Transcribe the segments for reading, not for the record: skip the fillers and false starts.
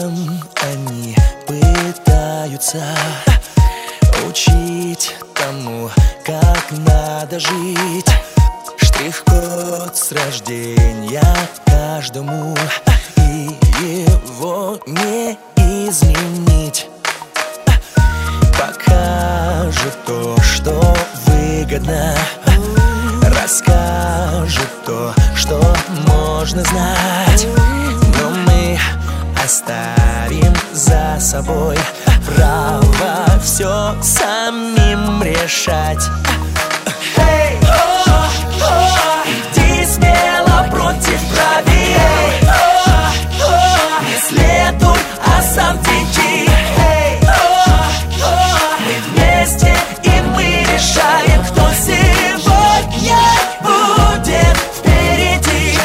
этом они пытаются учить тому, как надо жить. Штрих-код с рождения каждому, и его не изменить. Покажет то, что выгодно, расскажет то, что можно знать. Но мы оставим за собой право все самим решать. Иди смело против правил, не следуй, а сам веди. Мы вместе, и мы решаем, кто сегодня будет впереди.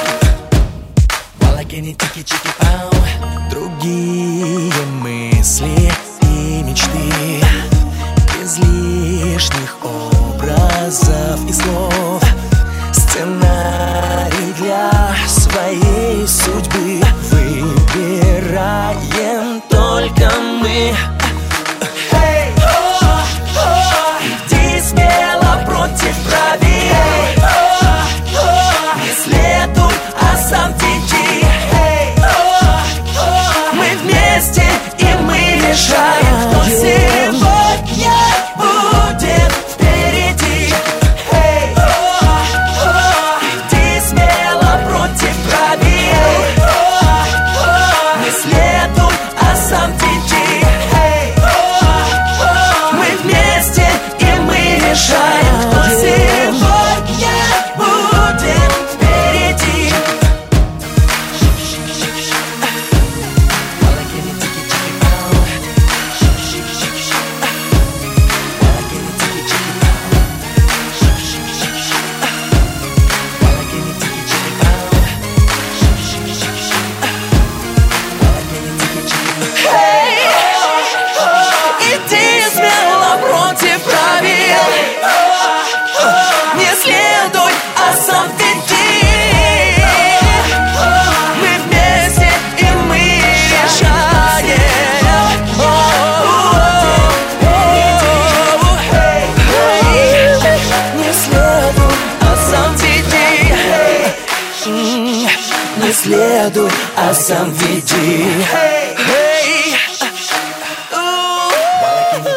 Другие мысли и мечты, без лишних образов и слов. Сценарий для своей судьбы выбираем только мы. Иди смело против правил, не следуй, а сам веди. Мы вместе, и мы решаем, кто сегодня будет впереди. Иди смело против правил, не следуй, а сам веди. Мы вместе, и мы решаем, кто сегодня будет впереди. Иди смело против правил, не следуй, а сам веди. Мы вместе, и мы решаем. Не следуй, а сам веди. Не следуй, а сам веди.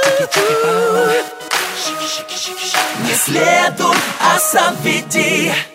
Не следуй, а сам веди.